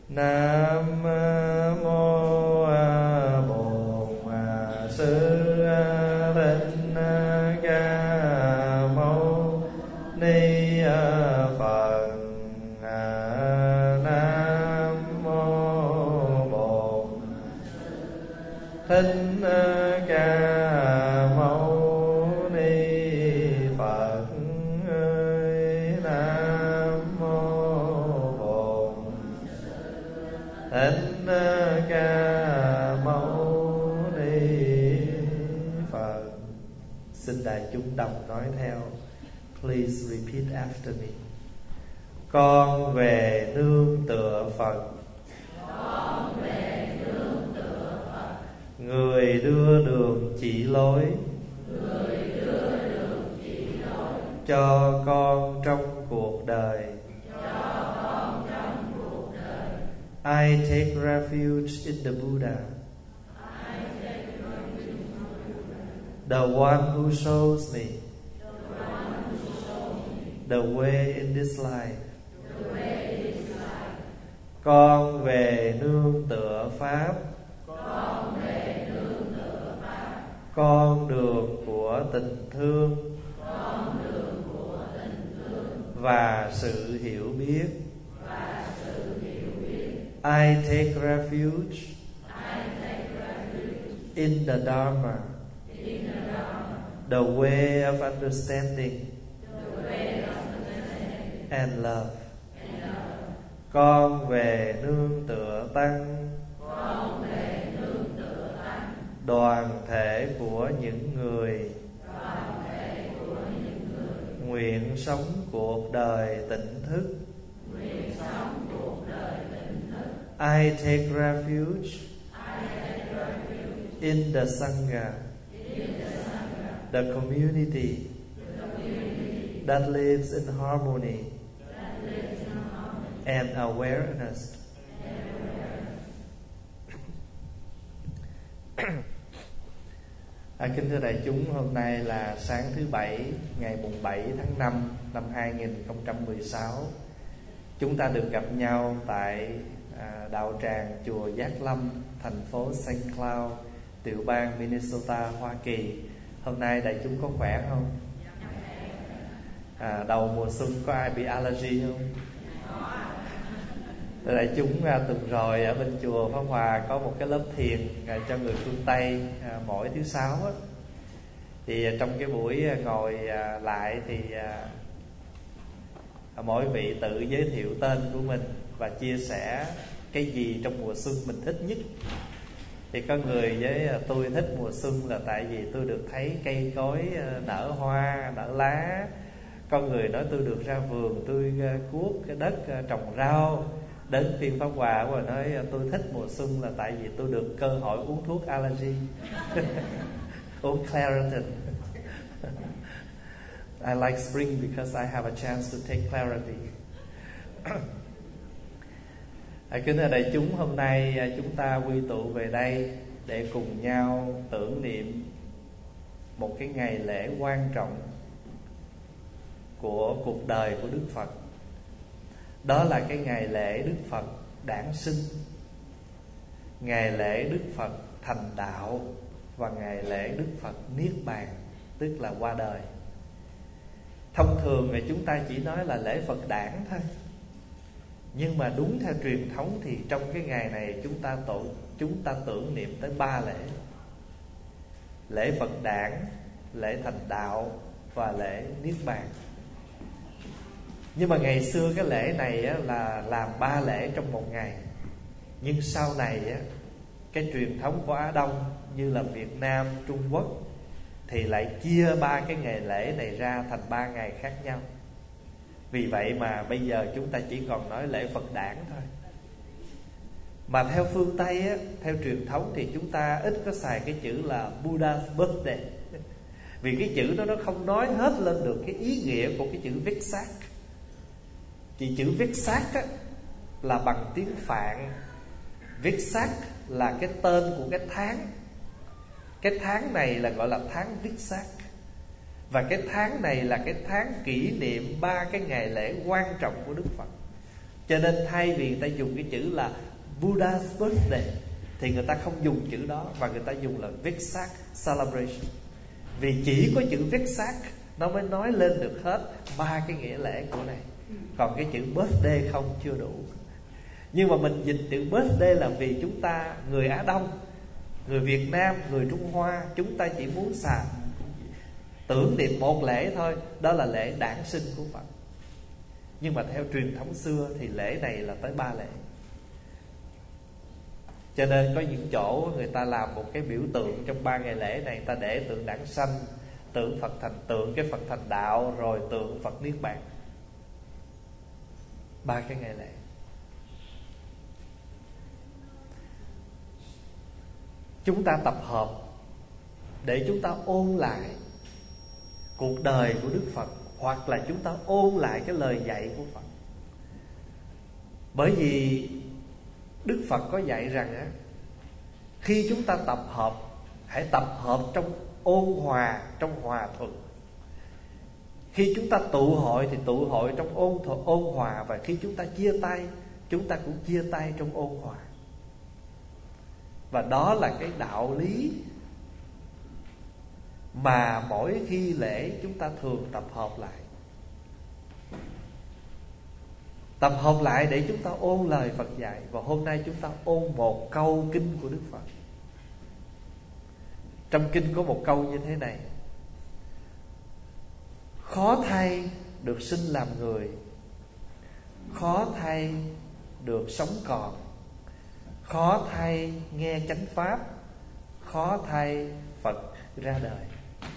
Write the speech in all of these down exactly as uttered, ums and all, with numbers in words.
Nam mô Bổn Sư Thích Ca Mâu Ni Phật. Nam mô Bổn Thích Ca Mâu Ni Phật. Nam mô Bổn Thích Ca Mâu Ni Phật. Xin đại chúng đồng nói theo. Please repeat after me. Con về nương tựa Phật. Con về nương tựa Phật. Người đưa đường chỉ lối. Người đưa đường chỉ lối. Cho con trong cuộc đời. Cho con trong cuộc đời. I take refuge in the Buddha, I take refuge in the Buddha, the one who shows me the one who shows me the way in this life. the way in this life. Con về nương tựa Pháp. Con về nương tựa Pháp. Con đường của tình thương Con đường của tình thương và sự hiểu biết. và sự hiểu biết. I take refuge I take refuge in the Dharma, in the Dharma, the way of understanding the way of understanding and love. and love. Con về nương tựa Tăng, Con về nương tựa Tăng, đoàn thể của những người đoàn thể của những người nguyện sống cuộc đời tỉnh thức. nguyện sống cuộc đời tỉnh thức. I take refuge I take refuge in the Sangha, in the Sangha, the community the community that lives in harmony that lives in harmony and awareness. and awareness. À, kính thưa đại chúng, hôm nay là sáng thứ Bảy, ngày mùng bảy tháng năm năm hai nghìn không trăm mười sáu. Chúng ta được gặp nhau tại à, đạo tràng chùa Giác Lâm, thành phố Saint Cloud, tiểu bang Minnesota, Hoa Kỳ. Hôm nay đại chúng có khỏe không? À, đầu mùa xuân có ai bị allergy không? Đại chúng à, tuần rồi ở bên chùa Pháp Hòa có một cái lớp thiền à, cho người phương Tây à, mỗi thứ sáu á. Thì à, trong cái buổi à, ngồi à, lại thì à, à, mỗi vị tự giới thiệu tên của mình và chia sẻ cái gì trong mùa xuân mình thích nhất. Thì có người với à, tôi thích mùa xuân là tại vì tôi được thấy cây cối à, nở hoa, nở lá. Có người nói tôi được ra vườn, tôi à, cuốc cái đất à, trồng rau. Đến phiên Pháp Hòa và nói tôi thích mùa xuân là tại vì tôi được cơ hội uống thuốc allergy. Uống Claritin. I like spring because I have a chance to take Claritin. À, kính thưa đại chúng, hôm nay chúng ta quy tụ về đây để cùng nhau tưởng niệm một cái ngày lễ quan trọng của cuộc đời của Đức Phật. Đó là cái ngày lễ Đức Phật đản sinh, ngày lễ Đức Phật thành đạo và ngày lễ Đức Phật niết bàn, tức là qua đời. Thông thường thì chúng ta chỉ nói là lễ Phật đản thôi. Nhưng mà đúng theo truyền thống thì trong cái ngày này chúng ta tổ chúng ta tưởng niệm tới ba lễ: lễ Phật đản, lễ thành đạo và lễ niết bàn. Nhưng mà ngày xưa cái lễ này á, là làm ba lễ trong một ngày. Nhưng sau này á, cái truyền thống của Á Đông như là Việt Nam, Trung Quốc thì lại chia ba cái ngày lễ này ra thành ba ngày khác nhau. Vì vậy mà bây giờ chúng ta chỉ còn nói lễ Phật đản thôi. Mà theo phương Tây á, theo truyền thống thì chúng ta ít có xài cái chữ là Buddha's birthday. Vì cái chữ đó nó không nói hết lên được cái ý nghĩa của cái chữ Vesak. Chỉ chữ Vesak á, là bằng tiếng Phạn. Vesak là cái tên của cái tháng. Cái tháng này là gọi là tháng Vesak. Và cái tháng này là cái tháng kỷ niệm ba cái ngày lễ quan trọng của Đức Phật. Cho nên thay vì người ta dùng cái chữ là Buddha's birthday thì người ta không dùng chữ đó, và người ta dùng là Vesak celebration. Vì chỉ có chữ Vesak nó mới nói lên được hết ba cái nghĩa lẽ của này. Còn cái chữ birthday không, chưa đủ. Nhưng mà mình dịch chữ birthday là vì chúng ta, người Á Đông, người Việt Nam, người Trung Hoa, chúng ta chỉ muốn xài tưởng niệm một lễ thôi, đó là lễ đản sinh của Phật. Nhưng mà theo truyền thống xưa thì lễ này là tới ba lễ. Cho nên có những chỗ người ta làm một cái biểu tượng trong ba ngày lễ này, người ta để tượng đản sanh, tượng Phật thành tượng cái Phật thành đạo, rồi tượng Phật niết bàn. Ba cái ngày lễ. Chúng ta tập hợp để chúng ta ôn lại cuộc đời của Đức Phật, hoặc là chúng ta ôn lại cái lời dạy của Phật. Bởi vì Đức Phật có dạy rằng á, khi chúng ta tập hợp, hãy tập hợp trong ôn hòa, trong hòa thuận. Khi chúng ta tụ hội thì tụ hội trong ôn ôn hòa, và khi chúng ta chia tay, chúng ta cũng chia tay trong ôn hòa. Và đó là cái đạo lý mà mỗi khi lễ chúng ta thường tập hợp lại. Tập hợp lại để chúng ta ôn lời Phật dạy. Và hôm nay chúng ta ôn một câu kinh của Đức Phật. Trong kinh có một câu như thế này: khó thay được sinh làm người, khó thay được sống còn, khó thay nghe chánh pháp, khó thay Phật ra đời.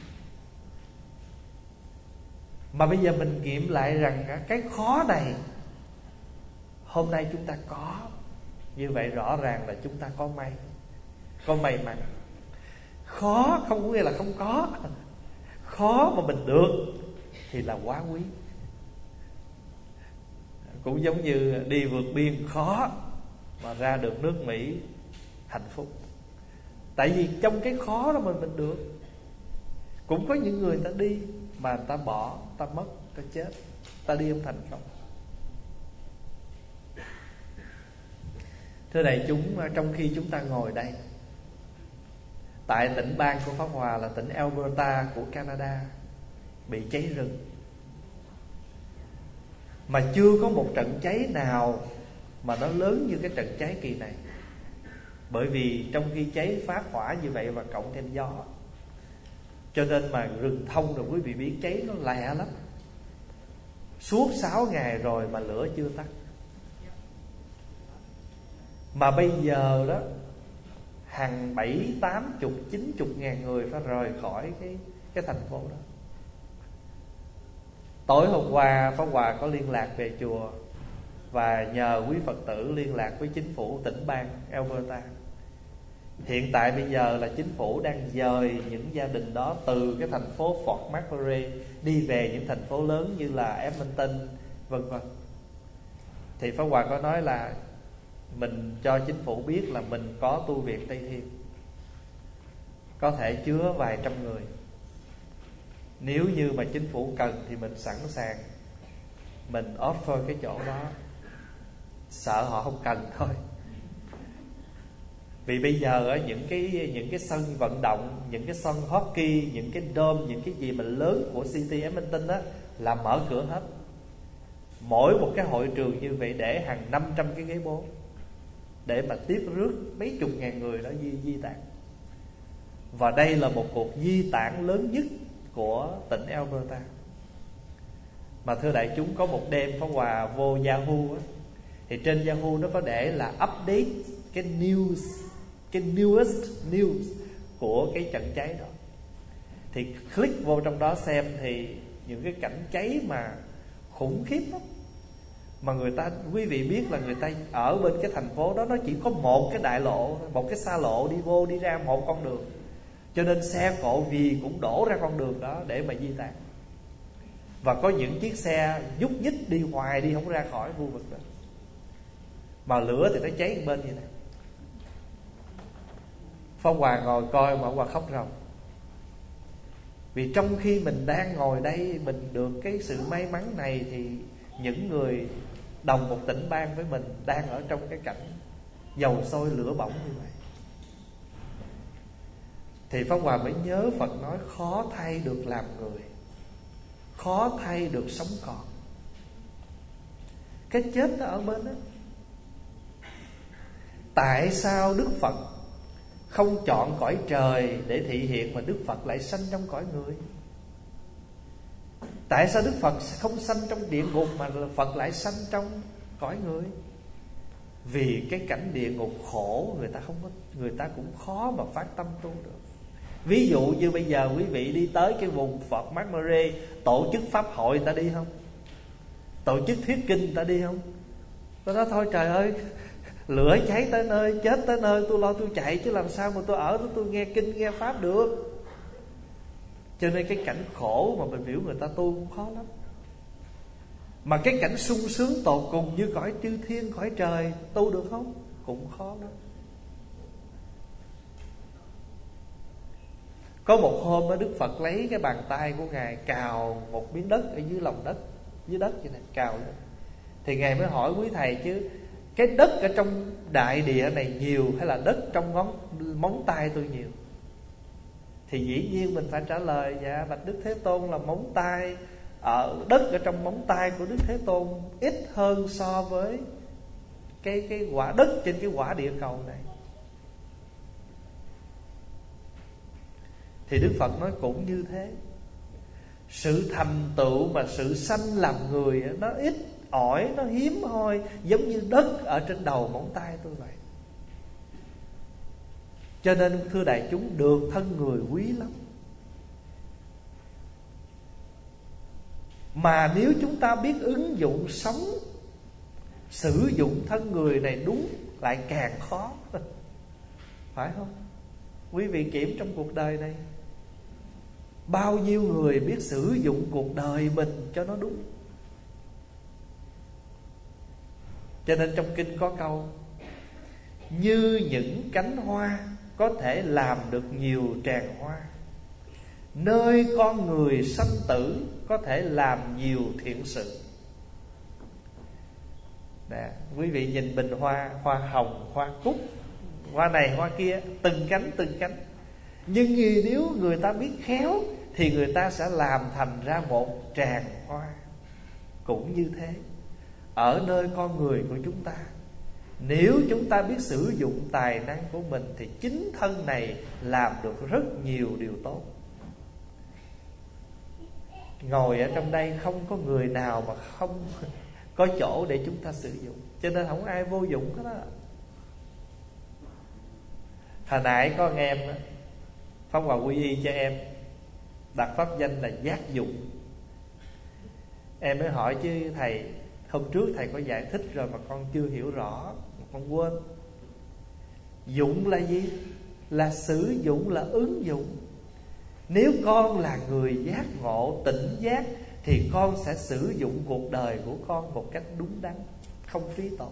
Mà bây giờ mình nghiệm lại rằng cái khó này hôm nay chúng ta có. Như vậy rõ ràng là chúng ta có may, có may mắn. Khó không có nghĩa là không có. Khó mà mình được thì là quá quý. Cũng giống như đi vượt biên khó mà ra được nước Mỹ hạnh phúc. Tại vì trong cái khó đó mình mình được. Cũng có những người ta đi mà người ta bỏ, ta mất, ta chết, ta đi không thành công. Thưa đại chúng, trong khi chúng ta ngồi đây tại tỉnh bang của Pháp Hòa là tỉnh Alberta của Canada bị cháy rừng, mà chưa có một trận cháy nào mà nó lớn như cái trận cháy kỳ này. Bởi vì trong khi cháy phát hỏa như vậy và cộng thêm gió, cho nên mà rừng thông rồi quý vị biết cháy nó lẹ lắm. Suốt sáu ngày rồi mà lửa chưa tắt. Mà bây giờ đó hàng bảy, tám chục, chín chục ngàn người phải rời khỏi cái, cái thành phố đó. Tối hôm qua Pháp Hòa có liên lạc về chùa và nhờ quý Phật tử liên lạc với chính phủ tỉnh bang Alberta. Hiện tại bây giờ là chính phủ đang dời những gia đình đó từ cái thành phố Fort McMurray đi về những thành phố lớn như là Edmonton, vân vân. Thì Pháp Hòa có nói là mình cho chính phủ biết là mình có tu viện Tây Thiên, có thể chứa vài trăm người. Nếu như mà chính phủ cần thì mình sẵn sàng, mình offer cái chỗ đó. Sợ họ không cần thôi. Vì bây giờ những cái những cái sân vận động, những cái sân hockey, những cái dome, những cái gì mà lớn của City Edmonton á là mở cửa hết. Mỗi một cái hội trường như vậy để hàng năm trăm cái ghế bố để mà tiếp rước mấy chục ngàn người đó di, di tản. Và đây là một cuộc di tản lớn nhất của tỉnh Alberta. Mà thưa đại chúng, có một đêm Pháp Hòa vô Yahoo á, thì trên Yahoo nó có để là update cái news, cái newest news của cái trận cháy đó. Thì click vô trong đó xem thì những cái cảnh cháy mà khủng khiếp lắm. Mà người ta, quý vị biết là người ta ở bên cái thành phố đó nó chỉ có một cái đại lộ, một cái xa lộ đi vô đi ra một con đường. Cho nên xe cộ vì cũng đổ ra con đường đó để mà di tản. Và có những chiếc xe nhúc nhích đi hoài đi không ra khỏi khu vực đó. Mà lửa thì nó cháy một bên như này. Phong Hòa ngồi coi mà Hòa khóc ròng. Vì trong khi mình đang ngồi đây, mình được cái sự may mắn này, thì những người đồng một tỉnh bang với mình đang ở trong cái cảnh dầu sôi lửa bỏng như vậy. Thì Pháp Hòa mới nhớ Phật nói khó thay được làm người, khó thay được sống còn. Cái chết nó ở bên đó. Tại sao Đức Phật không chọn cõi trời để thị hiện, mà Đức Phật lại sanh trong cõi người? Tại sao Đức Phật không sanh trong địa ngục mà Phật lại sanh trong cõi người? Vì cái cảnh địa ngục khổ, người ta không có, người ta cũng khó mà phát tâm tu được. Ví dụ như bây giờ quý vị đi tới cái vùng Phật Mát Mare, tổ chức pháp hội, người ta đi không? Tổ chức thuyết kinh, người ta đi không? Tôi nói thôi trời ơi, lửa cháy tới nơi, chết tới nơi, tôi lo tôi chạy, chứ làm sao mà tôi ở đó tôi nghe kinh nghe pháp được. Cho nên cái cảnh khổ mà mình biểu người ta tu cũng khó lắm. Mà cái cảnh sung sướng tột cùng như cõi chư thiên, cõi trời, tu được không? Cũng khó lắm. Có một hôm đó, Đức Phật lấy cái bàn tay của Ngài cào một miếng đất ở dưới lòng đất, dưới đất vậy này, cào lên. Thì Ngài mới hỏi quý thầy chứ, cái đất ở trong đại địa này nhiều hay là đất trong ngón móng tay tôi nhiều? Thì dĩ nhiên mình phải trả lời, dạ bạch Đức Thế Tôn là móng tay, ở đất ở trong móng tay của Đức Thế Tôn ít hơn so với cái cái quả đất trên cái quả địa cầu này. Thì Đức Phật nói cũng như thế. Sự thành tựu mà sự sanh làm người nó ít ỏi, nó hiếm hoi, giống như đất ở trên đầu móng tay tôi vậy. Cho nên thưa đại chúng, được thân người quý lắm. Mà nếu chúng ta biết ứng dụng sống, sử dụng thân người này đúng, lại càng khó. Phải không? Quý vị kiểm trong cuộc đời này, bao nhiêu người biết sử dụng cuộc đời mình cho nó đúng. Cho nên trong kinh có câu, như những cánh hoa có thể làm được nhiều tràng hoa, nơi con người sanh tử có thể làm nhiều thiện sự. Nè, quý vị nhìn bình hoa, hoa hồng, hoa cúc, hoa này hoa kia, từng cánh từng cánh. Nhưng nếu người ta biết khéo thì người ta sẽ làm thành ra một tràng hoa. Cũng như thế, ở nơi con người của chúng ta, nếu chúng ta biết sử dụng tài năng của mình thì chính thân này làm được rất nhiều điều tốt. Ngồi ở trong đây không có người nào mà không có chỗ để chúng ta sử dụng. Cho nên không ai vô dụng hết đó. Hồi nãy có anh em đó, Pháp Hòa quy y cho em, đặt pháp danh là giác dụng. Em mới hỏi chứ thầy, hôm trước thầy có giải thích rồi mà con chưa hiểu rõ, con quên. Dụng là gì? Là sử dụng, là ứng dụng. Nếu con là người giác ngộ, tỉnh giác, thì con sẽ sử dụng cuộc đời của con một cách đúng đắn, không phí tổn.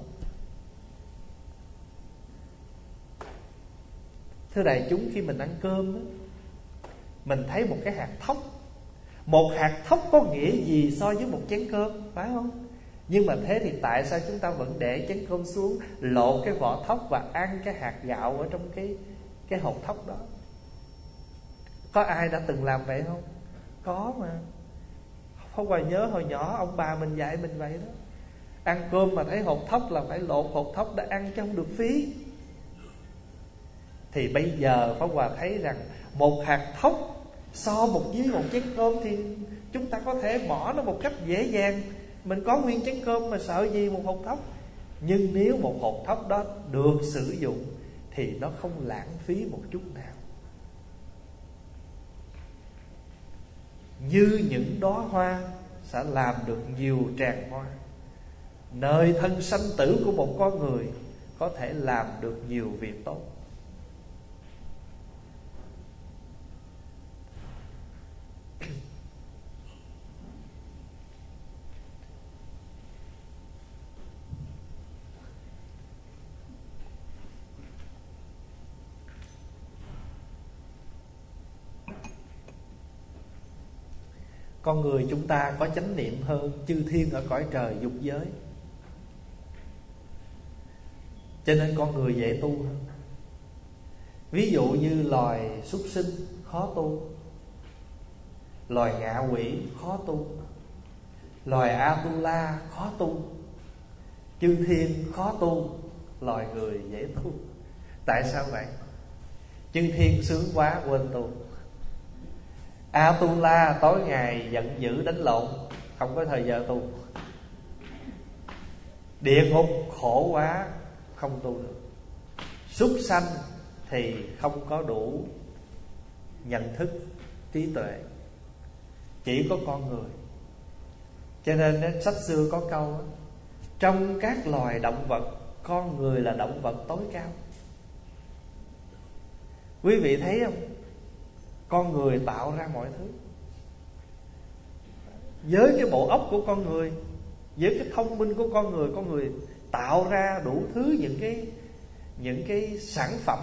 Thưa đại chúng, khi mình ăn cơm đó, mình thấy một cái hạt thóc. Một hạt thóc có nghĩa gì so với một chén cơm, phải không? Nhưng mà thế thì tại sao chúng ta vẫn để chén cơm xuống, lột cái vỏ thóc và ăn cái hạt gạo ở trong cái, cái hột thóc đó? Có ai đã từng làm vậy không? Có mà. Không phải nhớ hồi nhỏ ông bà mình dạy mình vậy đó. Ăn cơm mà thấy hột thóc là phải lột hột thóc để ăn chứ không được phí. Thì bây giờ Pháp Hòa thấy rằng một hạt thóc so một với một chén cơm thì chúng ta có thể bỏ nó một cách dễ dàng. Mình có nguyên chén cơm mà sợ gì một hột thóc. Nhưng nếu một hột thóc đó được sử dụng thì nó không lãng phí một chút nào. Như những đóa hoa sẽ làm được nhiều tràng hoa, nơi thân sanh tử của một con người có thể làm được nhiều việc tốt. Con người chúng ta có chánh niệm hơn chư thiên ở cõi trời dục giới. cho nên con người dễ tu hơn. Ví dụ như loài súc sinh khó tu, loài ngạ quỷ khó tu, loài Atula khó tu, chư thiên khó tu, loài người dễ tu. Tại sao vậy? Chư thiên sướng quá quên tu. Atula tối ngày giận dữ đánh lộn, không có thời giờ tu. Địa ngục khổ quá, không tu được. Súc sanh thì không có đủ nhận thức, trí tuệ. Chỉ có con người. Cho nên sách xưa có câu đó, trong các loài động vật, con người là động vật tối cao. Quý vị thấy không? Con người tạo ra mọi thứ. Với cái bộ óc của con người, với cái thông minh của con người, con người tạo ra đủ thứ những cái những cái sản phẩm.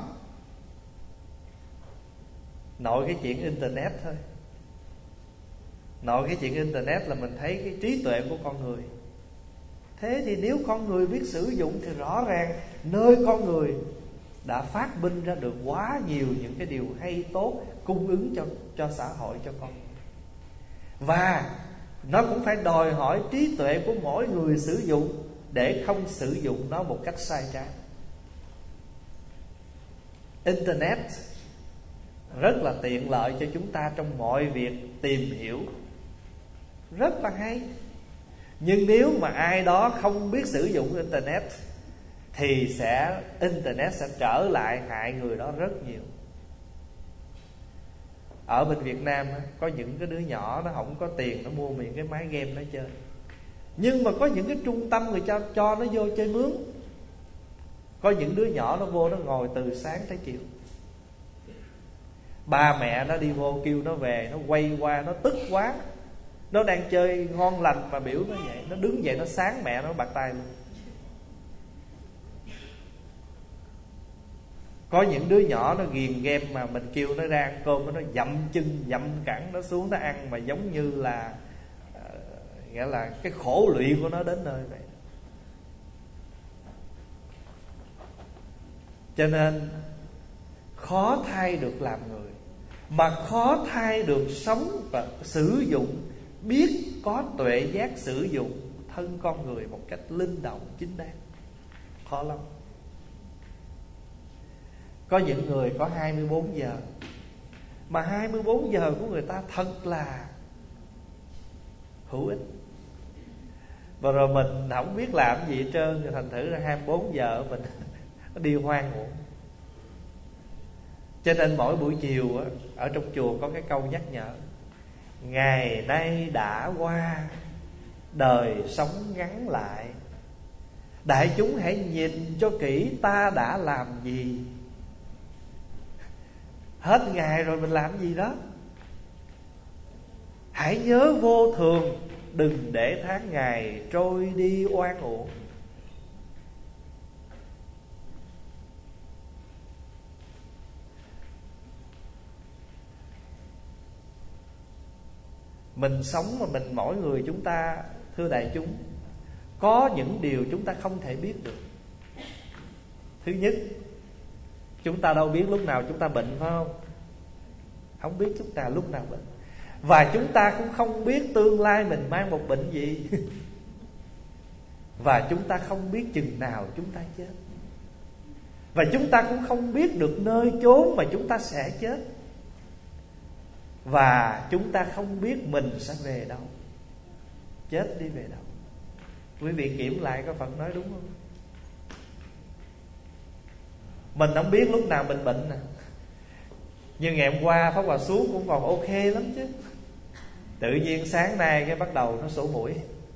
Nội cái chuyện internet thôi, nội cái chuyện internet là mình thấy cái trí tuệ của con người. Thế thì nếu con người biết sử dụng thì rõ ràng nơi con người đã phát minh ra được quá nhiều những cái điều hay tốt, cung ứng cho, cho xã hội, cho con người. Và nó cũng phải đòi hỏi trí tuệ của mỗi người sử dụng, để không sử dụng nó một cách sai trái. Internet rất là tiện lợi cho chúng ta trong mọi việc tìm hiểu, rất là hay. Nhưng nếu mà ai đó không biết sử dụng Internet thì sẽ Internet sẽ trở lại hại người đó rất nhiều. Ở bên Việt Nam có những cái đứa nhỏ nó không có tiền, nó mua miệng cái máy game nó chơi. Nhưng mà có những cái trung tâm người cho, cho nó vô chơi mướn. Có những đứa nhỏ nó vô, nó ngồi từ sáng tới chiều. Ba mẹ nó đi vô kêu nó về, nó quay qua, nó tức quá. Nó đang chơi ngon lành mà biểu nó vậy. Nó đứng dậy nó sáng mẹ nó bạc tay luôn. Có những đứa nhỏ nó ghiền game mà mình kêu nó ra ăn cơm, nó dậm chân, dậm cẳng nó xuống nó ăn, mà giống như là uh, nghĩa là cái khổ lụy của nó đến nơi vậy. Cho nên khó thay được làm người, mà khó thay được sống và sử dụng, biết có tuệ giác sử dụng thân con người một cách linh động chính đáng. Khó lắm. Có những người có hai mươi bốn giờ, mà hai mươi bốn giờ của người ta thật là hữu ích. Và rồi mình không biết làm gì hết trơn, thành thử ra hai mươi bốn giờ mình đi hoang uổng. Cho nên mỗi buổi chiều á, ở trong chùa có cái câu nhắc nhở: ngày nay đã qua, đời sống ngắn lại. Đại chúng hãy nhìn cho kỹ ta đã làm gì. Hết ngày rồi mình làm gì đó. Hãy nhớ vô thường, đừng để tháng ngày trôi đi oan uổng. Mình sống mà mình, mỗi người chúng ta, thưa đại chúng, có những điều chúng ta không thể biết được. Thứ nhất, chúng ta đâu biết lúc nào chúng ta bệnh, phải không? Không biết chúng ta lúc nào bệnh. Và chúng ta cũng không biết tương lai mình mang một bệnh gì. Và chúng ta không biết chừng nào chúng ta chết. Và chúng ta cũng không biết được nơi chốn mà chúng ta sẽ chết. Và chúng ta không biết mình sẽ về đâu, chết đi về đâu. Quý vị kiểm lại có Phật nói đúng không? Mình không biết lúc nào mình bệnh nè. Nhưng ngày hôm qua Pháp Hòa xuống cũng còn ok lắm chứ. Tự nhiên sáng nay cái bắt đầu nó sổ mũi.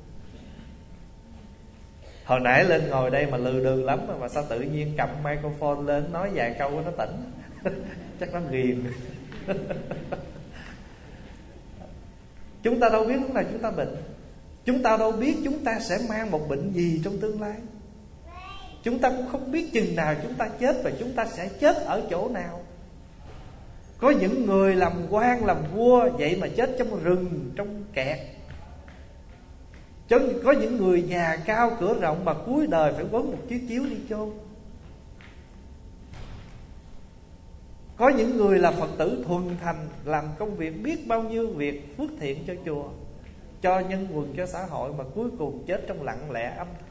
Hồi nãy lên ngồi đây mà lừ đừ lắm, mà, mà sao tự nhiên cầm microphone lên nói vài câu nó tỉnh. Chắc nó ghiền. Chúng ta đâu biết lúc nào chúng ta bệnh. Chúng ta đâu biết chúng ta sẽ mang một bệnh gì trong tương lai. Chúng ta cũng không biết chừng nào chúng ta chết, và chúng ta sẽ chết ở chỗ nào. Có những người làm quan làm vua vậy mà chết trong rừng, trong kẹt. Có những người nhà cao cửa rộng mà cuối đời phải quấn một chiếc chiếu đi chôn. Có những người là Phật tử thuần thành, làm công việc biết bao nhiêu việc phước thiện cho chùa, cho nhân quần, cho xã hội, mà cuối cùng chết trong lặng lẽ âm thầm.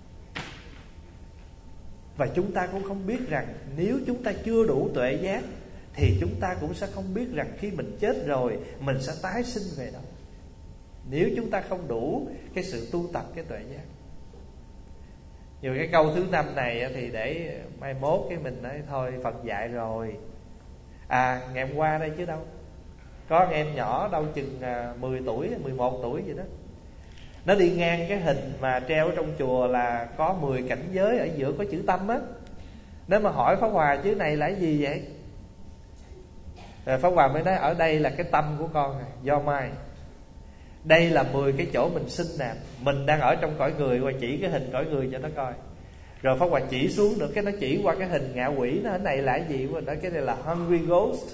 Và chúng ta cũng không biết rằng nếu chúng ta chưa đủ tuệ giác thì chúng ta cũng sẽ không biết rằng khi mình chết rồi mình sẽ tái sinh về đâu, nếu chúng ta không đủ cái sự tu tập, cái tuệ giác. Nhiều cái câu thứ năm này thì để mai mốt cái mình nói thôi Phật dạy rồi. À ngày hôm qua đây chứ đâu, có anh em nhỏ đâu chừng mười tuổi, mười một tuổi vậy đó, nó đi ngang cái hình mà treo trong chùa là có mười cảnh giới, ở giữa có chữ tâm á. Nếu mà hỏi Pháp Hòa chữ này là cái gì vậy, rồi Pháp Hòa mới nói ở đây là cái tâm của con này, do mai. Đây là mười cái chỗ mình sinh nè, mình đang ở trong cõi người, và chỉ cái hình cõi người cho nó coi. Rồi Pháp Hòa chỉ xuống được, cái nó chỉ qua cái hình ngạ quỷ, nó cái này là cái gì, mình nói cái này là hungry ghost.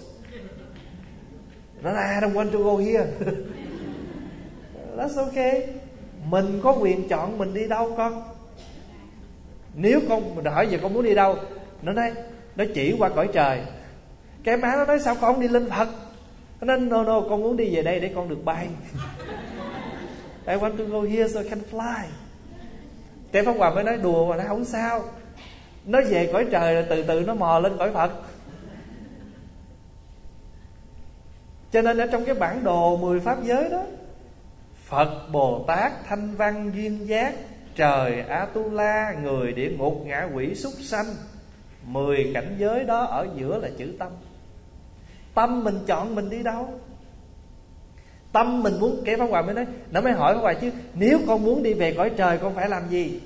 Nó là I don't want to go here. That's okay. Mình có quyền chọn mình đi đâu con. Nếu con mình hỏi giờ con muốn đi đâu, nó nói, nó chỉ qua cõi trời. Cái má nó nói sao con không đi lên Phật. Nó nói no no, con muốn đi về đây để con được bay. I want to go here so I can fly. Cái Pháp Hòa mới nói đùa mà nó không sao, nó về cõi trời rồi từ từ nó mò lên cõi Phật. Cho nên ở trong cái bản đồ mười pháp giới đó, Phật, Bồ Tát, Thanh Văn, Duyên Giác, trời, Atula, người, địa ngục, ngạ quỷ, súc sanh, mười cảnh giới đó ở giữa là chữ tâm. Tâm mình chọn mình đi đâu. Tâm mình muốn, cái Pháp Hòa mới nói, nó mới hỏi Pháp Hòa chứ nếu con muốn đi về cõi trời con phải làm gì.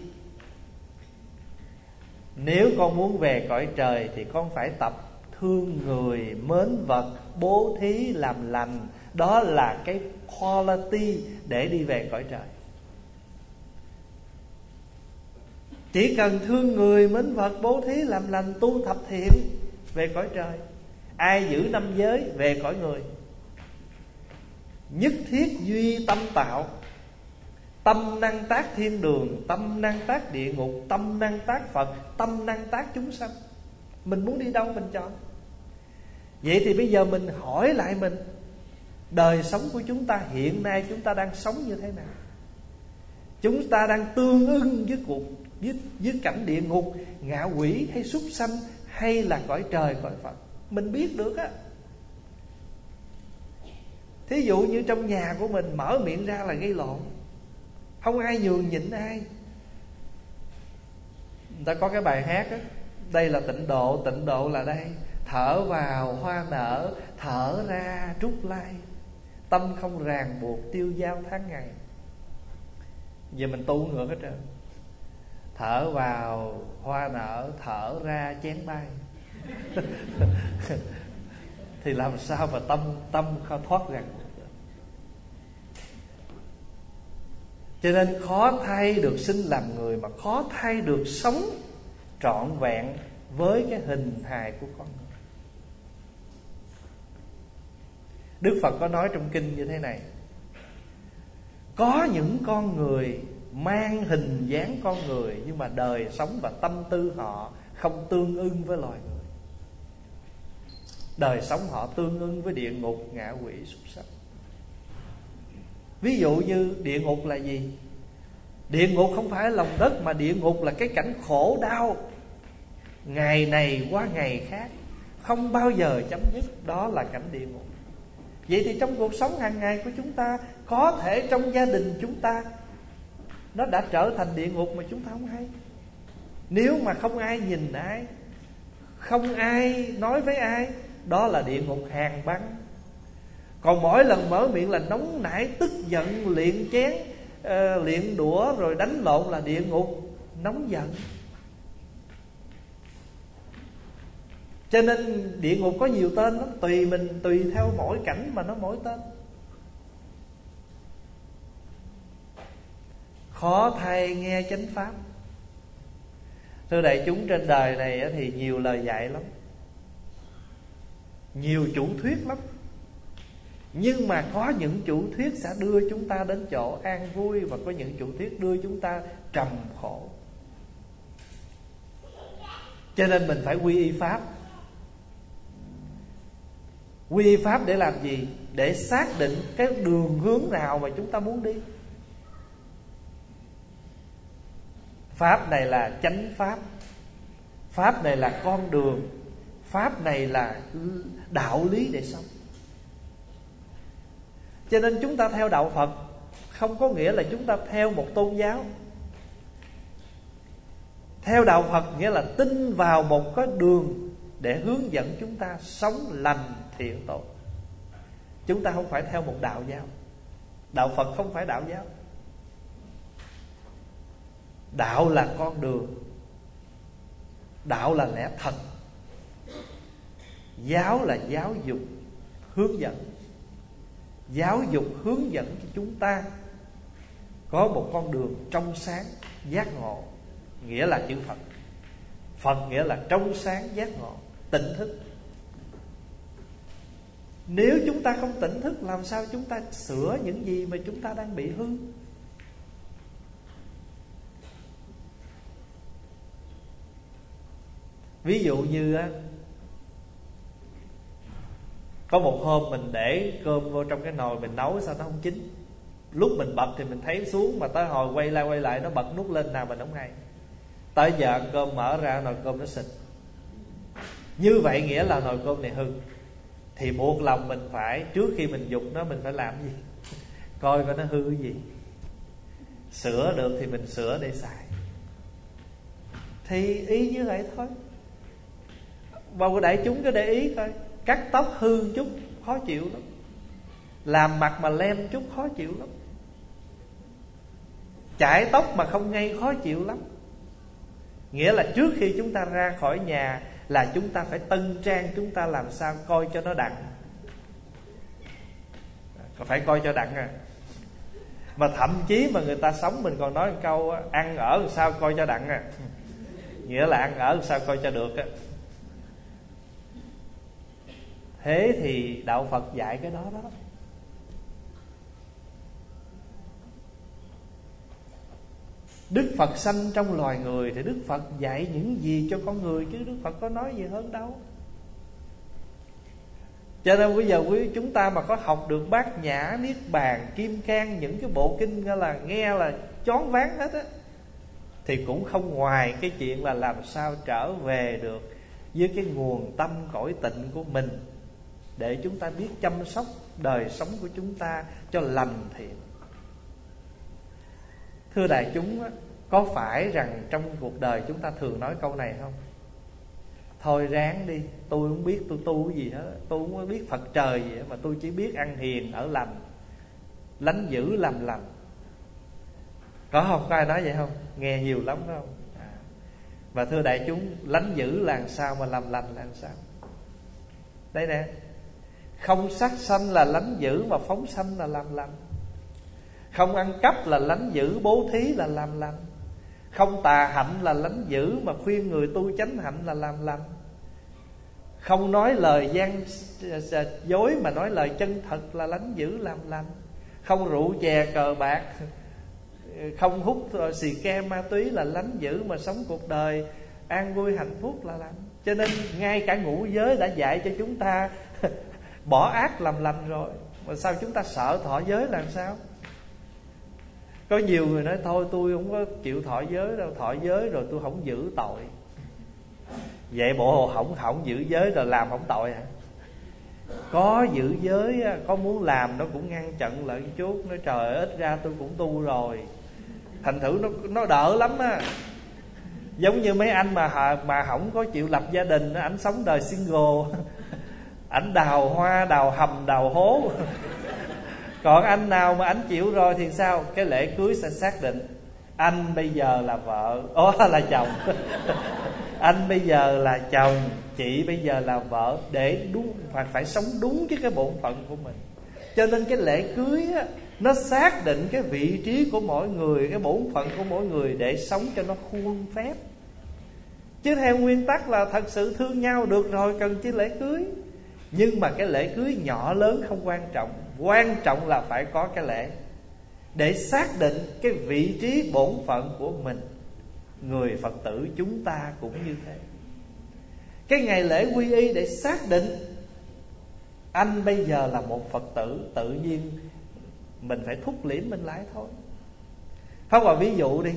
Nếu con muốn về cõi trời thì con phải tập thương người, mến vật, bố thí, làm lành. Đó là cái quality để đi về cõi trời. Chỉ cần thương người, mến vật, bố thí, làm lành, tu thập thiện, về cõi trời. Ai giữ năm giới về cõi người. Nhất thiết duy tâm tạo, tâm năng tác thiên đường, tâm năng tác địa ngục, tâm năng tác Phật, tâm năng tác chúng sanh. Mình muốn đi đâu mình chọn. Vậy thì bây giờ mình hỏi lại mình, đời sống của chúng ta hiện nay chúng ta đang sống như thế nào? Chúng ta đang tương ưng với cuộc với, với cảnh địa ngục, ngạ quỷ hay súc sanh, hay là cõi trời, cõi Phật? Mình biết được á. Thí dụ như trong nhà của mình mở miệng ra là gây lộn, không ai nhường nhịn ai. Người ta có cái bài hát á, đây là tịnh độ, tịnh độ là đây. Thở vào hoa nở, thở ra trút lai, tâm không ràng buộc tiêu dao tháng ngày. Giờ mình tu ngược hết trơn. Thở vào hoa nở, thở ra chén bay. Thì làm sao mà tâm tâm không thoát ràng buộc được. Cho nên khó thay được sinh làm người, mà khó thay được sống trọn vẹn với cái hình hài của con người. Đức Phật có nói trong kinh như thế này: có những con người mang hình dáng con người, nhưng mà đời sống và tâm tư họ không tương ưng với loài người. Đời sống họ tương ưng với địa ngục, ngạ quỷ, súc sanh. Ví dụ như địa ngục là gì? Địa ngục không phải lòng đất, mà địa ngục là cái cảnh khổ đau, ngày này qua ngày khác, không bao giờ chấm dứt. Đó là cảnh địa ngục. Vậy thì trong cuộc sống hàng ngày của chúng ta, có thể trong gia đình chúng ta nó đã trở thành địa ngục mà chúng ta không hay. Nếu mà không ai nhìn ai, không ai nói với ai, đó là địa ngục hàn băng. Còn mỗi lần mở miệng là nóng nảy, tức giận, liệng chén, uh, liệng đũa rồi đánh lộn là địa ngục nóng giận. Cho nên địa ngục có nhiều tên lắm, tùy mình, tùy theo mỗi cảnh mà nó mỗi tên. Khó thay nghe chánh pháp. Thưa đại chúng, trên đời này thì nhiều lời dạy lắm, nhiều chủ thuyết lắm. Nhưng mà có những chủ thuyết sẽ đưa chúng ta đến chỗ an vui, và có những chủ thuyết đưa chúng ta trầm khổ. Cho nên mình phải quy y pháp. Quy y pháp để làm gì? Để xác định cái đường hướng nào mà chúng ta muốn đi. Pháp này là chánh pháp, pháp này là con đường, pháp này là đạo lý để sống. Cho nên chúng ta theo đạo Phật không có nghĩa là chúng ta theo một tôn giáo. Theo đạo Phật nghĩa là tin vào một cái đường để hướng dẫn chúng ta sống lành thiện tốt. Chúng ta không phải theo một đạo giáo. Đạo Phật không phải đạo giáo. Đạo là con đường, đạo là lẽ thật, giáo là giáo dục, hướng dẫn. Giáo dục hướng dẫn cho chúng ta có một con đường trong sáng giác ngộ, nghĩa là chữ Phật. Phật nghĩa là trong sáng giác ngộ, tỉnh thức. Nếu chúng ta không tỉnh thức, làm sao chúng ta sửa những gì mà chúng ta đang bị hư? Ví dụ như á, có một hôm mình để cơm vô trong cái nồi mình nấu sao nó không chín. Lúc mình bật thì mình thấy xuống, mà tới hồi quay lại quay lại nó bật nút lên nào mình không hay. Tới giờ ăn cơm mở ra nồi cơm nó xịt. Như vậy nghĩa là nồi cơm này hư. Thì buộc lòng mình phải, trước khi mình dục nó, mình phải làm gì? Coi coi nó hư cái gì. Sửa được thì mình sửa để xài. Thì ý như vậy thôi. Bao đại chúng cứ để ý thôi. Cắt tóc hư chút khó chịu lắm, làm mặt mà lem chút khó chịu lắm, chải tóc mà không ngay khó chịu lắm. Nghĩa là trước khi chúng ta ra khỏi nhà là chúng ta phải tân trang, chúng ta làm sao coi cho nó đặng. Phải coi cho đặng à. Mà thậm chí mà người ta sống mình còn nói một câu ăn ở làm sao coi cho đặng à. Nghĩa là ăn ở làm sao coi cho được á. Thế thì đạo Phật dạy cái đó đó. Đức Phật sanh trong loài người thì Đức Phật dạy những gì cho con người, chứ Đức Phật có nói gì hơn đâu. Cho nên bây giờ quý chúng ta mà có học được Bát Nhã, Niết Bàn, Kim Cang, những cái bộ kinh là nghe là choáng váng hết á, thì cũng không ngoài cái chuyện là làm sao trở về được với cái nguồn tâm cõi tịnh của mình, để chúng ta biết chăm sóc đời sống của chúng ta cho lành thiện. Thưa đại chúng, có phải rằng trong cuộc đời chúng ta thường nói câu này không? Thôi ráng đi, tôi không biết tôi tu cái gì hết, tôi không có biết Phật trời gì hết, mà tôi chỉ biết ăn hiền ở lành, lánh dữ làm lành. Có không? Có ai nói vậy không? Nghe nhiều lắm phải không? À. Và thưa đại chúng, lánh dữ là làm sao mà làm lành là làm sao? Đây nè, không sát sanh là lánh dữ, mà phóng sanh là làm lành. Không ăn cắp là lánh dữ, bố thí là làm lành. Không tà hạnh là lánh dữ, mà khuyên người tu chánh hạnh là làm lành. Không nói lời gian dối mà nói lời chân thật là lánh dữ làm lành. Không rượu chè cờ bạc, không hút xì ke ma túy là lánh dữ, mà sống cuộc đời an vui hạnh phúc là lành. Cho nên ngay cả ngũ giới đã dạy cho chúng ta bỏ ác làm lành rồi, mà sao chúng ta sợ thọ giới làm sao? Có nhiều người nói thôi tôi không có chịu thọ giới đâu, thọ giới rồi tôi không giữ tội. Vậy bộ không không giữ giới rồi làm không tội hả? Có giữ giới, có muốn làm nó cũng ngăn chặn lại một chút, nói trời ít ra tôi cũng tu rồi. Thành thử nó nó đỡ lắm á. Giống như mấy anh mà mà không có chịu lập gia đình, ảnh sống đời single, ảnh đào hoa, đào hầm, đào hố. Còn anh nào mà anh chịu rồi thì sao? Cái lễ cưới sẽ xác định anh bây giờ là vợ, ố là chồng. Anh bây giờ là chồng, chị bây giờ là vợ, để đúng phải phải sống đúng với cái bổn phận của mình. Cho nên cái lễ cưới á, nó xác định cái vị trí của mỗi người, cái bổn phận của mỗi người để sống cho nó khuôn phép. Chứ theo nguyên tắc là thật sự thương nhau được rồi, cần chi lễ cưới. Nhưng mà cái lễ cưới nhỏ lớn không quan trọng, quan trọng là phải có cái lễ để xác định cái vị trí bổn phận của mình. Người Phật tử chúng ta cũng như thế. Cái ngày lễ quy y để xác định Anh bây giờ là một Phật tử, tự nhiên mình phải thúc liễm mình lại thôi. Pháp Hòa ví dụ đi,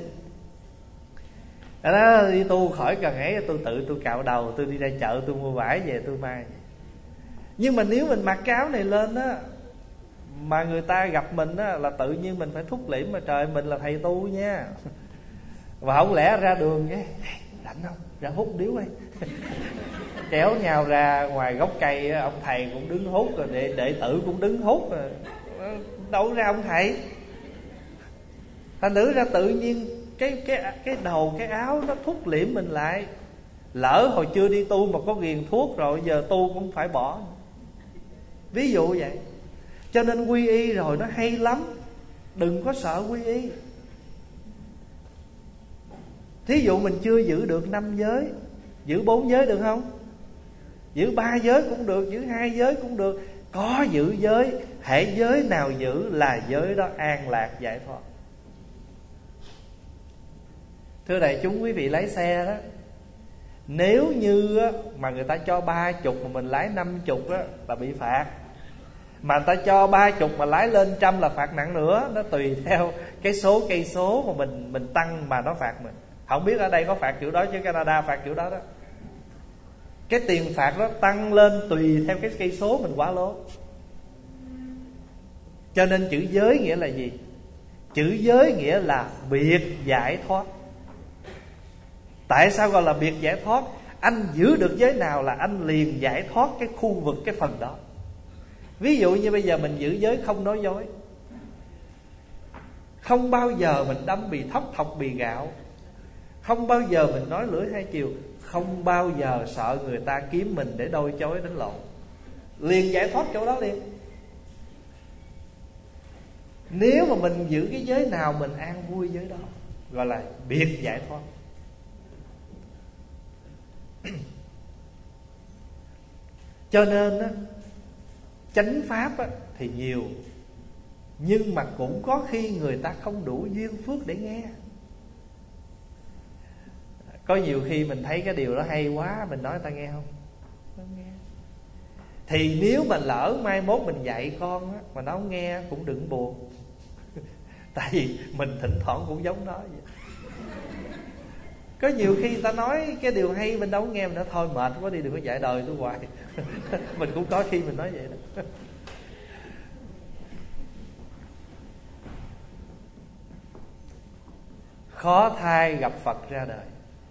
đó, đi tu khỏi cần ấy, tôi tự tôi cạo đầu, tôi đi ra chợ tôi mua vải về tôi may. Nhưng mà nếu mình mặc cái áo này lên á, mà người ta gặp mình á, là tự nhiên mình phải thúc liễm mà trời, mình là thầy tu nha. Và không lẽ ra đường cái rảnh không, ra hút điếu đi. Kéo nhau ra ngoài gốc cây, ông thầy cũng đứng hút, rồi đệ, đệ tử cũng đứng hút, rồi đâu ra ông thầy. Thành nữ ra tự nhiên cái cái cái đầu cái áo nó thúc liễm mình lại. Lỡ hồi chưa đi tu mà có ghiền thuốc rồi, giờ tu cũng phải bỏ. Ví dụ vậy. Cho nên quy y rồi nó hay lắm, đừng có sợ quy y. Thí dụ mình chưa giữ được năm giới, giữ bốn giới được không? Giữ ba giới cũng được, giữ hai giới cũng được. Có giữ giới, hễ giới nào giữ là giới đó an lạc giải thoát. Thưa đại chúng, quý vị lái xe đó, nếu như mà người ta cho ba chục mà mình lái năm chục đó là bị phạt. Mà người ta cho ba chục mà lái lên trăm là phạt nặng nữa. Nó tùy theo cái số cây số mà mình mình tăng mà nó phạt mình. Không biết ở đây có phạt kiểu đó, chứ Canada phạt kiểu đó đó. Cái tiền phạt đó tăng lên tùy theo cái cây số mình quá lố. Cho nên chữ giới nghĩa là gì? Chữ giới nghĩa là biệt giải thoát. Tại sao gọi là biệt giải thoát? Anh giữ được giới nào là anh liền giải thoát cái khu vực, cái phần đó. Ví dụ như bây giờ mình giữ giới không nói dối, không bao giờ mình đâm bì thóc thọc bì gạo, không bao giờ mình nói lưỡi hai chiều, không bao giờ sợ người ta kiếm mình để đôi chối đánh lộn. Liền giải thoát chỗ đó liền. Nếu mà mình giữ cái giới nào mình an vui giới đó, gọi là biệt giải thoát. Cho nên á, chánh pháp á, thì nhiều, nhưng mà cũng có khi người ta không đủ duyên phước để nghe. Có nhiều khi mình thấy cái điều đó hay quá, mình nói người ta nghe không? Không nghe. Thì nếu mà lỡ mai mốt mình dạy con á, mà nó không nghe cũng đừng buồn. Tại vì mình thỉnh thoảng cũng giống nó vậy. Có nhiều khi người ta nói cái điều hay mình đâu có nghe, mình nói thôi mệt quá đi, đừng có dạy đời tôi hoài. Mình cũng có khi mình nói vậy đó. Khó thai gặp Phật ra đời.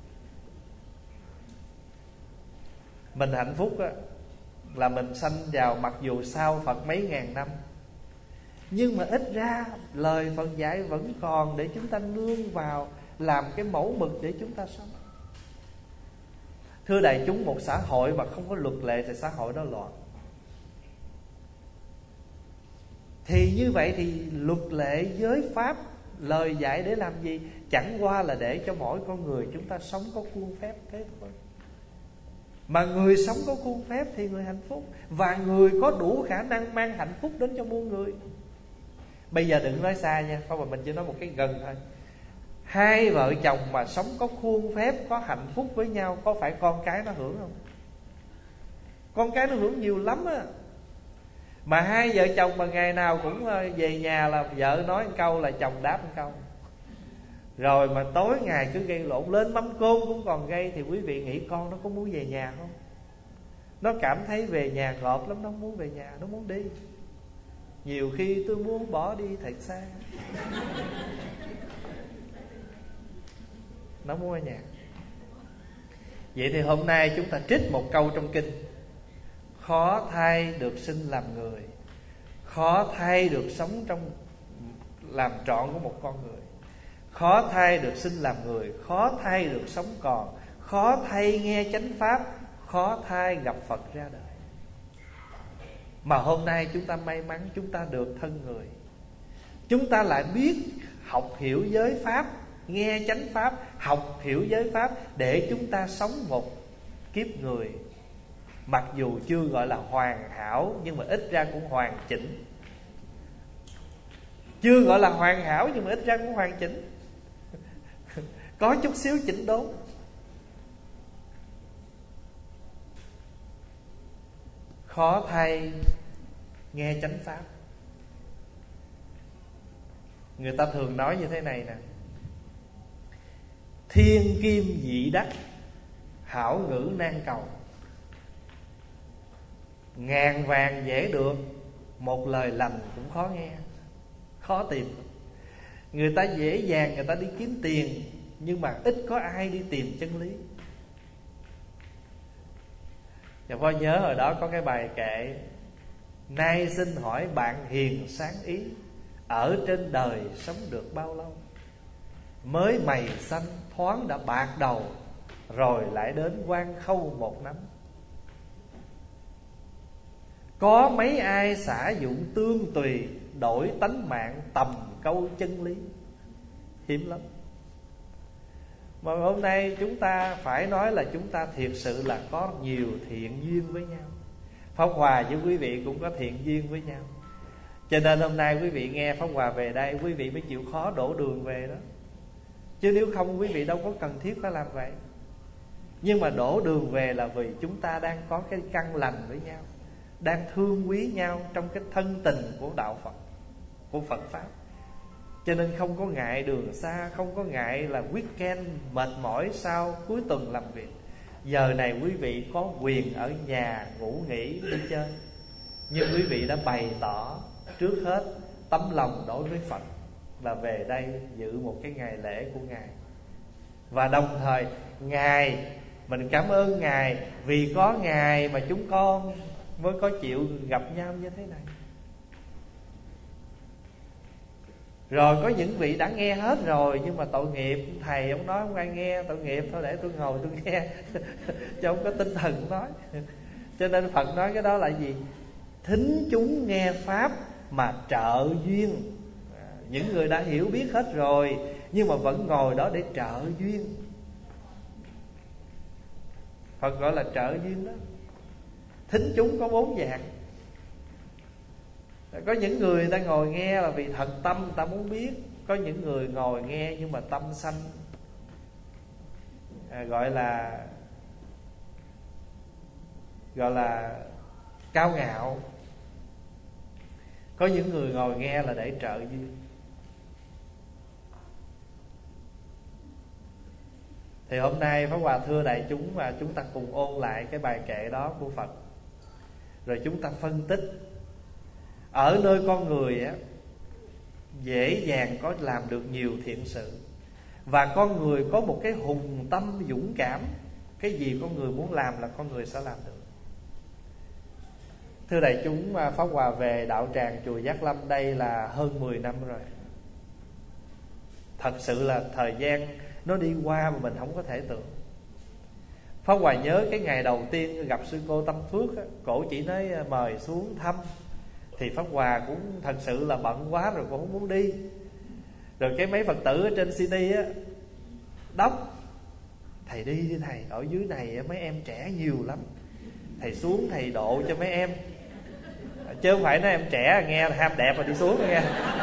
Mình hạnh phúc á, là mình sanh vào mặc dù sau Phật mấy ngàn năm, nhưng mà ít ra lời Phật dạy vẫn còn để chúng ta nương vào, làm cái mẫu mực để chúng ta sống. Thưa đại chúng, một xã hội mà không có luật lệ thì xã hội đó loạn. Thì như vậy thì luật lệ, giới pháp, lời dạy để làm gì? Chẳng qua là để cho mỗi con người chúng ta sống có khuôn phép thế thôi. Mà người sống có khuôn phép thì người hạnh phúc, và người có đủ khả năng mang hạnh phúc đến cho muôn người. Bây giờ đừng nói xa nha, không, mà mình chỉ nói một cái gần thôi. Hai vợ chồng mà sống có khuôn phép, có hạnh phúc với nhau, có phải con cái nó hưởng không? Con cái nó hưởng nhiều lắm á. Mà hai vợ chồng mà ngày nào cũng về nhà là vợ nói một câu là chồng đáp một câu, rồi mà tối ngày cứ gây lộn, lên mâm cơm cũng còn gây, thì quý vị nghĩ con nó có muốn về nhà không? Nó cảm thấy về nhà ngợp lắm, nó không muốn về nhà, nó muốn đi. Nhiều khi tôi muốn bỏ đi thật xa. Nó muốn ở nhà. Vậy thì hôm nay chúng ta trích một câu trong kinh: khó thay được sinh làm người, khó thay được sống trong làm trọn của một con người, khó thay được sinh làm người, khó thay được sống còn, khó thay nghe chánh pháp, khó thay gặp Phật ra đời. Mà hôm nay chúng ta may mắn, chúng ta được thân người, chúng ta lại biết học hiểu giới pháp, nghe chánh pháp, học hiểu giới pháp, để chúng ta sống một kiếp người. Mặc dù chưa gọi là hoàn hảo, nhưng mà ít ra cũng hoàn chỉnh. Chưa gọi là hoàn hảo, nhưng mà ít ra cũng hoàn chỉnh. Có chút xíu chỉnh đốn. Khó thay nghe chánh pháp. Người ta thường nói như thế này nè: thiên kim dị đắc, hảo ngữ nan cầu. Ngàn vàng dễ được, một lời lành cũng khó nghe, khó tìm. Người ta dễ dàng người ta đi kiếm tiền, nhưng mà ít có ai đi tìm chân lý. Và Phó nhớ hồi đó có cái bài kệ: nay xin hỏi bạn hiền sáng ý, ở trên đời sống được bao lâu? Mới mày xanh thoáng đã bạc đầu, rồi lại đến quan khâu một năm. Có mấy ai xả dụng tương tùy, đổi tánh mạng tầm câu chân lý. Hiếm lắm. Mà hôm nay chúng ta phải nói là chúng ta thiệt sự là có nhiều thiện duyên với nhau. Pháp Hòa với quý vị cũng có thiện duyên với nhau. Cho nên hôm nay quý vị nghe Pháp Hòa về đây, quý vị mới chịu khó đổ đường về đó. Chứ nếu không quý vị đâu có cần thiết phải làm vậy. Nhưng mà đổ đường về là vì chúng ta đang có cái căn lành với nhau, đang thương quý nhau trong cái thân tình của đạo Phật, của Phật Pháp. Cho nên không có ngại đường xa, không có ngại là weekend mệt mỏi sau cuối tuần làm việc. Giờ này quý vị có quyền ở nhà ngủ nghỉ đi chơi, nhưng quý vị đã bày tỏ trước hết tấm lòng đối với Phật là về đây dự một cái ngày lễ của Ngài. Và đồng thời Ngài, mình cảm ơn Ngài vì có Ngài mà chúng con mới có chịu gặp nhau như thế này. Rồi có những vị đã nghe hết rồi, nhưng mà tội nghiệp, thầy ông nói không ai nghe, tội nghiệp, thôi để tôi ngồi tôi nghe chứ không có tinh thần nói. Cho nên Phật nói cái đó là gì? Thính chúng nghe Pháp mà trợ duyên. Những người đã hiểu biết hết rồi, nhưng mà vẫn ngồi đó để trợ duyên. Phật gọi là trợ duyên đó. Thính chúng có bốn dạng. Có những người, người ta ngồi nghe là vì thật tâm người ta muốn biết. Có những người ngồi nghe nhưng mà tâm sanh, à, gọi là Gọi là cao ngạo. Có những người ngồi nghe là để trợ duyên. Thì hôm nay Pháp Hòa thưa đại chúng và chúng ta cùng ôn lại cái bài kệ đó của Phật. Rồi chúng ta phân tích. Ở nơi con người á, dễ dàng có làm được nhiều thiện sự. Và con người có một cái hùng tâm dũng cảm. Cái gì con người muốn làm là con người sẽ làm được. Thưa đại chúng, Pháp Hòa về đạo tràng chùa Giác Lâm đây là hơn mười năm rồi. Thật sự là thời gian nó đi qua mà mình không có thể tưởng. Pháp Hòa nhớ cái ngày đầu tiên gặp sư cô Tâm Phước á, cổ chỉ nói mời xuống thăm. Thì Pháp Hòa cũng thật sự là bận quá rồi, cũng không muốn đi. Rồi cái mấy Phật tử ở trên xê đê á, đốc thầy đi đi thầy, ở dưới này mấy em trẻ nhiều lắm, thầy xuống thầy độ cho mấy em. Chứ không phải nói em trẻ nghe là ham đẹp mà đi xuống nghe.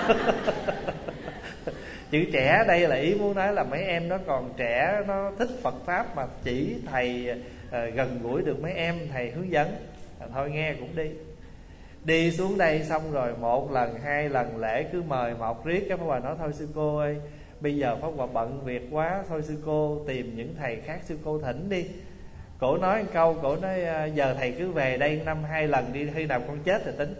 Chữ trẻ ở đây là ý muốn nói là mấy em nó còn trẻ, nó thích Phật Pháp mà chỉ thầy à, gần gũi được mấy em, thầy hướng dẫn. À, thôi nghe cũng đi. Đi xuống đây xong rồi một lần, hai lần lễ cứ mời một riết. Cái Pháp Hòa nói thôi sư cô ơi, bây giờ Pháp Hòa bận việc quá, thôi sư cô tìm những thầy khác sư cô thỉnh đi. Cổ nói một câu, cổ nói giờ thầy cứ về đây năm hai lần đi, khi nào con chết thì tính.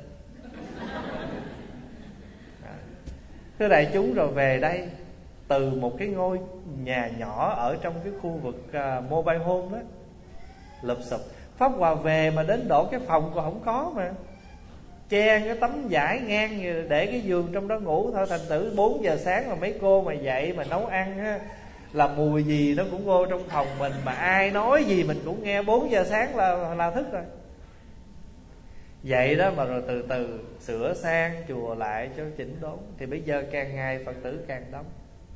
Thưa đại chúng, rồi về đây từ một cái ngôi nhà nhỏ ở trong cái khu vực uh, mobile home đó, lụp xụp. Pháp Hòa về mà đến độ cái phòng còn không có mà, che cái tấm vải ngang để cái giường trong đó ngủ thôi. Thành tử bốn giờ sáng mà mấy cô mà dậy mà nấu ăn á, là mùi gì nó cũng vô trong phòng mình, mà ai nói gì mình cũng nghe. Bốn giờ sáng là là thức rồi. Vậy đó mà rồi từ từ sửa sang chùa lại cho chỉnh đốn. Thì bây giờ càng ngày Phật tử càng đông.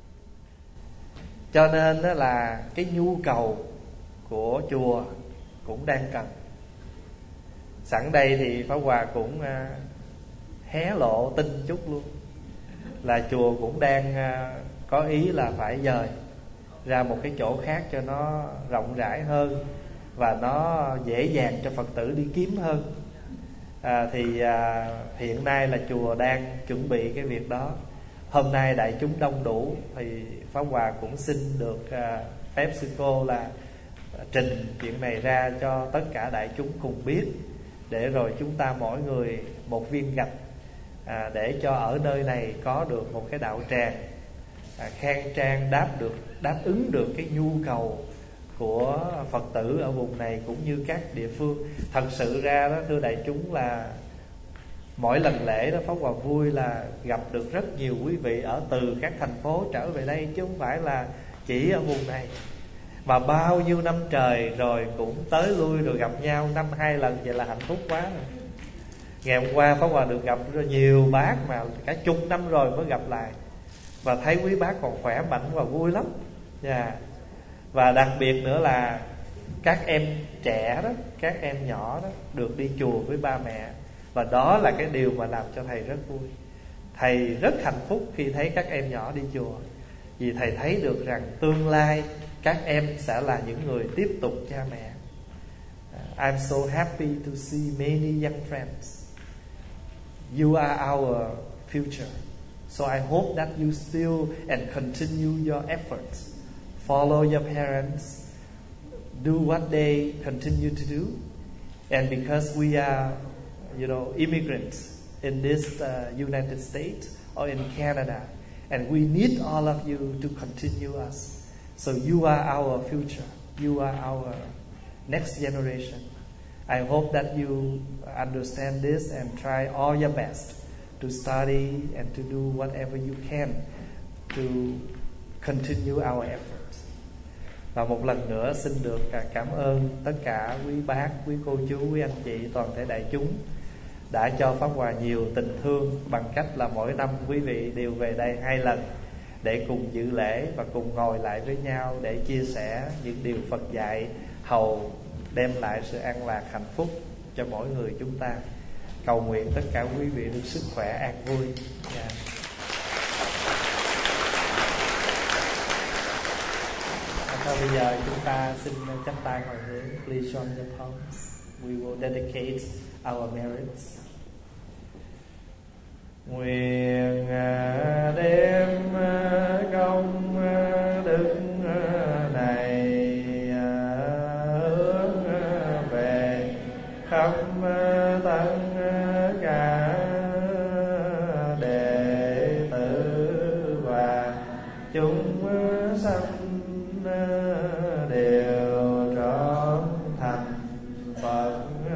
Cho nên đó là cái nhu cầu của chùa cũng đang cần. Sẵn đây thì Pháp Hòa cũng uh, hé lộ tin chút luôn, là chùa cũng đang uh, có ý là phải dời ra một cái chỗ khác cho nó rộng rãi hơn và nó dễ dàng cho Phật tử đi kiếm hơn. à, Thì à, hiện nay là chùa đang chuẩn bị cái việc đó. Hôm nay đại chúng đông đủ thì Pháp Hòa cũng xin được à, phép sư cô là à, trình chuyện này ra cho tất cả đại chúng cùng biết, để rồi chúng ta mỗi người một viên gạch, à, để cho ở nơi này có được một cái đạo tràng à, khang trang, đáp được đáp ứng được cái nhu cầu của Phật tử ở vùng này cũng như các địa phương. Thật sự ra đó thưa đại chúng, là mỗi lần lễ đó Pháp Hòa vui là gặp được rất nhiều quý vị ở từ các thành phố trở về đây, chứ không phải là chỉ ở vùng này. Mà bao nhiêu năm trời rồi cũng tới lui rồi gặp nhau năm hai lần, vậy là hạnh phúc quá rồi. Ngày hôm qua Pháp Hòa được gặp rất nhiều bác mà cả chục năm rồi mới gặp lại, và thấy quý bác còn khỏe mạnh và vui lắm. yeah. Và đặc biệt nữa là các em trẻ đó, các em nhỏ đó được đi chùa với ba mẹ. Và đó là cái điều mà làm cho thầy rất vui. Thầy rất hạnh phúc khi thấy các em nhỏ đi chùa, vì thầy thấy được rằng tương lai các em sẽ là những người tiếp tục cha mẹ. I'm so happy to see many young friends. You are our future. So I hope that you still and continue your efforts. Follow your parents. Do what they continue to do. And because we are, you know, immigrants in this uh, United States or in Canada, and we need all of you to continue us. So you are our future. You are our next generation. I hope that you understand this and try all your best to study and to do whatever you can to continue our efforts. Và một lần nữa xin được cảm ơn tất cả quý bác, quý cô chú, quý anh chị, toàn thể đại chúng đã cho Pháp Hòa nhiều tình thương bằng cách là mỗi năm quý vị đều về đây hai lần để cùng dự lễ và cùng ngồi lại với nhau để chia sẻ những điều Phật dạy, hầu đem lại sự an lạc, hạnh phúc cho mỗi người chúng ta. Cầu nguyện tất cả quý vị được sức khỏe, an vui. yeah. Và bây giờ chúng ta xin chắp tay hồi hướng. Please join your palms. We will dedicate our merits. Nguyện đem công đức này hướng về khắp tất cả đệ tử và chúng sanh đều trở thành Phật